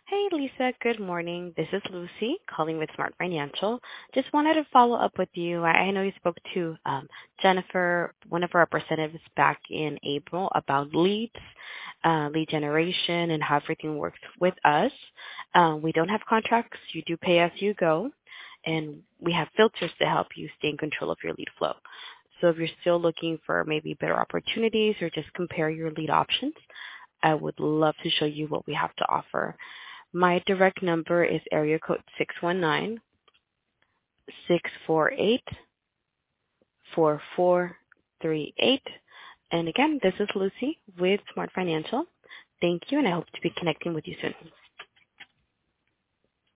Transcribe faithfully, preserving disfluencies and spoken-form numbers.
Hey, Lisa. Good morning. This is Lucy calling with Smart Financial. Just wanted to follow up with you. I I know you spoke to um, Jennifer, one of our representatives, back in April about leads, uh, lead generation, and how everything works with us. Uh, we don't have contracts. You do pay as you go, and we have filters to help you stay in control of your lead flow. So if you're still looking for maybe better opportunities or just compare your lead options, I would love to show you what we have to offer. My direct number is area code six one nine, six four eight, four four three eight. And again, this is Lucy with Smart Financial. Thank you, and I hope to be connecting with you soon.